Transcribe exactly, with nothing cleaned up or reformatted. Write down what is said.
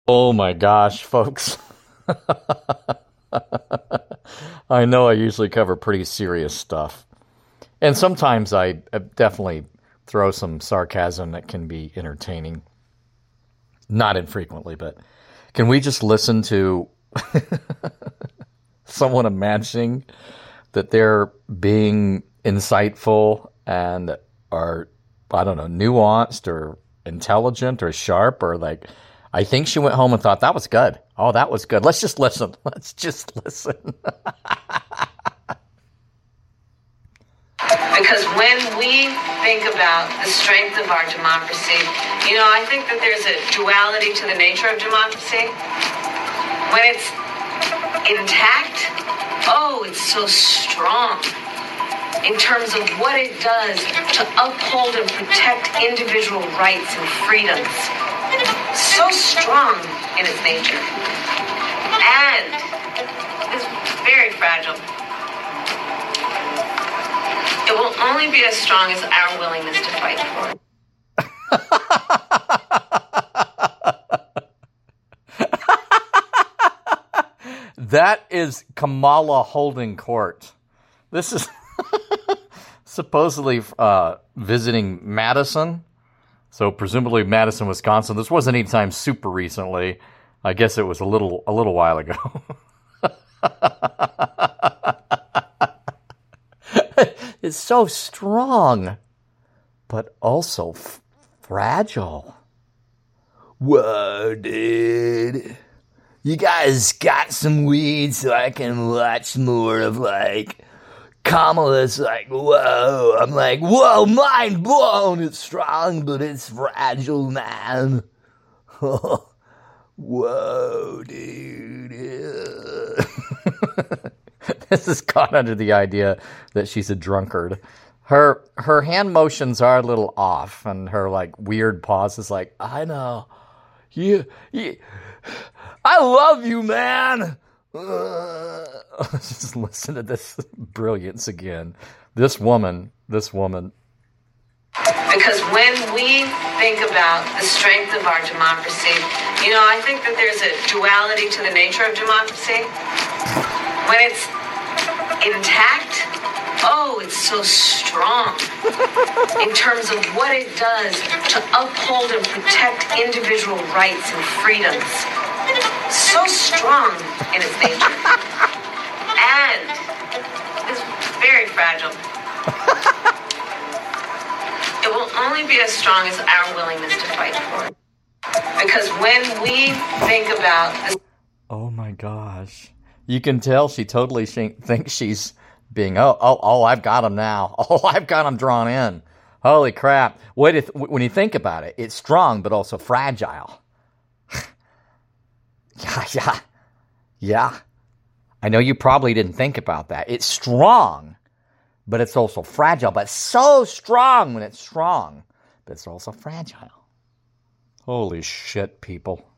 Oh my gosh, folks. I know I usually cover pretty serious stuff. And sometimes I uh, definitely throw some sarcasm that can be entertaining. Not infrequently, but can we just listen to someone imagining that they're being insightful and are, I don't know, nuanced or intelligent or sharp or like, I think she went home and thought, that was good. Oh, that was good. Let's just listen. Let's just listen. Because when we think about the strength of our democracy, you know, I think that there's a duality to the nature of democracy. When it's intact, oh, it's so strong in terms of what it does to uphold and protect individual rights and freedoms. So strong in its nature. And it's very fragile. It will only be as strong as our willingness to fight for it. That is Kamala holding court. This is supposedly uh, visiting Madison. So presumably Madison, Wisconsin. This wasn't anytime super recently. I guess it was a little a little while ago. It's so strong, but also f- fragile. Whoa, dude. You guys got some weed so I can watch more of, like, Kamala's like, whoa. I'm like, whoa, mind blown. It's strong, but it's fragile, man. Whoa, dude. This is caught under the idea that she's a drunkard. Her her hand motions are a little off, and her like weird pause is like, I know, you, you I love you, man. Uh, just listen to this brilliance again. This woman, this woman. Because when we think about the strength of our democracy, you know, I think that there's a duality to the nature of democracy. When it's intact, oh, it's so strong in terms of what it does to uphold and protect individual rights and freedoms. So strong in its nature. And it's very fragile. It will only be as strong as our willingness to fight for it. Because when we think about this. Oh my gosh. You can tell she totally sh- thinks she's being, oh, oh, oh, I've got him now. Oh, I've got him drawn in. Holy crap. Wait, if, when you think about it, it's strong, but also fragile. yeah, yeah, yeah. I know you probably didn't think about that. It's strong, but it's also fragile, but so strong when it's strong, but it's also fragile. Holy shit, people.